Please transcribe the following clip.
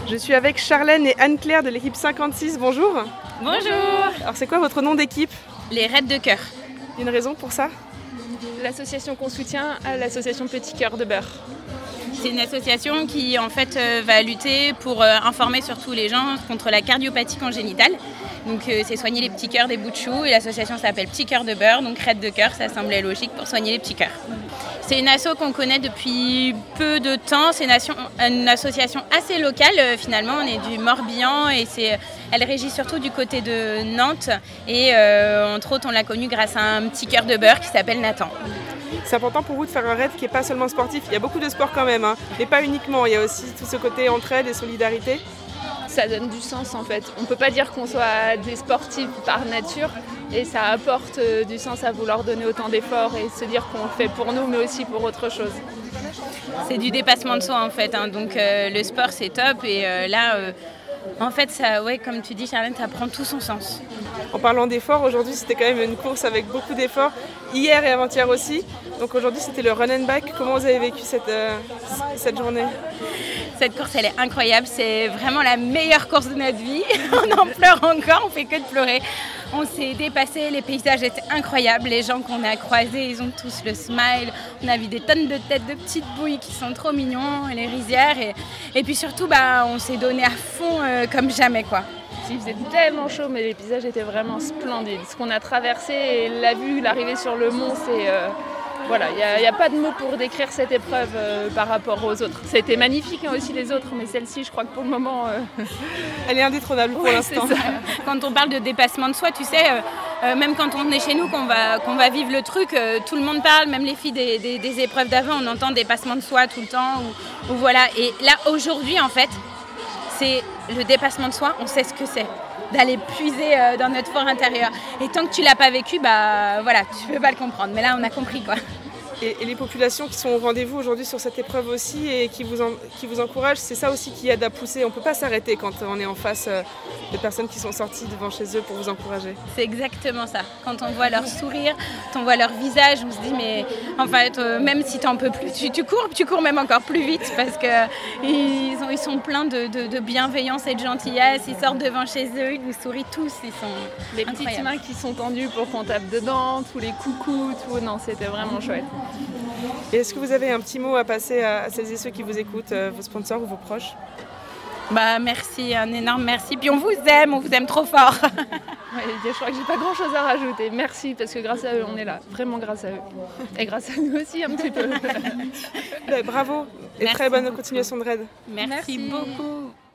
Je suis avec Charlène et Anne-Claire de l'équipe 56. Bonjour. Bonjour. Alors c'est quoi votre nom d'équipe? Les Raids de Cœur. Une raison pour ça? L'association qu'on soutient à l'association Petit Cœur de Beurre. C'est une association qui en fait va lutter pour informer surtout les gens contre la cardiopathie congénitale. Donc c'est soigner les petits cœurs des bouts de chou et l'association s'appelle Petit Cœur de Beurre, donc Raids de Cœur, ça semblait logique pour soigner les petits cœurs. C'est une asso qu'on connaît depuis peu de temps, c'est une association assez locale finalement, on est du Morbihan et elle régit surtout du côté de Nantes et entre autres on l'a connue grâce à un petit cœur de beurre qui s'appelle Nathan. C'est important pour vous de faire un raid qui n'est pas seulement sportif, il y a beaucoup de sport quand même, mais pas uniquement, il y a aussi tout ce côté entraide et solidarité. Ça donne du sens en fait. On ne peut pas dire qu'on soit des sportifs par nature et ça apporte du sens à vouloir donner autant d'efforts et se dire qu'on le fait pour nous mais aussi pour autre chose. C'est du dépassement de soi en fait, donc le sport c'est top et là en fait ça, ouais, comme tu dis Charlène, ça prend tout son sens. En parlant d'efforts, aujourd'hui c'était quand même une course avec beaucoup d'efforts, hier et avant-hier aussi. Donc aujourd'hui c'était le run and bike. Comment vous avez vécu cette journée? Cette course elle est incroyable, c'est vraiment la meilleure course de notre vie. On en pleure encore, on fait que de pleurer. On s'est dépassé, les paysages étaient incroyables, les gens qu'on a croisés ils ont tous le smile. On a vu des tonnes de têtes de petites bouilles qui sont trop mignons, les rizières et puis surtout on s'est donné à fond comme jamais quoi. Il faisait tellement chaud, mais les paysages étaient vraiment splendides. Ce qu'on a traversé et la vue, l'arrivée sur le mont, c'est... voilà, il n'y a pas de mots pour décrire cette épreuve par rapport aux autres. C'était magnifique aussi les autres, mais celle-ci, je crois que pour le moment... Elle est indétrônable pour l'instant. Quand on parle de dépassement de soi, tu sais, même quand on est chez nous, qu'on va vivre le truc, tout le monde parle, même les filles des épreuves d'avant, on entend dépassement de soi tout le temps. Ou voilà. Et là, aujourd'hui, en fait, c'est le dépassement de soi, on sait ce que c'est, d'aller puiser dans notre fort intérieur. Et tant que tu l'as pas vécu, voilà, tu peux pas le comprendre. Mais là, on a compris quoi. Et les populations qui sont au rendez-vous aujourd'hui sur cette épreuve aussi et qui vous encouragent, c'est ça aussi qui aide à pousser. On ne peut pas s'arrêter quand on est en face de personnes qui sont sorties devant chez eux pour vous encourager. C'est exactement ça. Quand on voit leur sourire, quand on voit leur visage, on se dit mais en fait, même si tu n'en peux plus, tu cours même encore plus vite parce qu'ils sont pleins de bienveillance et de gentillesse. Ils sortent devant chez eux, ils nous sourient tous. Ils sont les petites mains qui sont tendues pour qu'on tape dedans, tous les coucous, tout. Non, c'était vraiment chouette. Et est-ce que vous avez un petit mot à passer à celles et ceux qui vous écoutent, vos sponsors ou vos proches? Merci, un énorme merci. Puis on vous aime trop fort. Ouais, je crois que j'ai pas grand chose à rajouter. Merci parce que grâce à eux, on est là. Vraiment grâce à eux. Et grâce à nous aussi un petit peu. Bravo et merci. Très bonne continuation de raid. Merci beaucoup.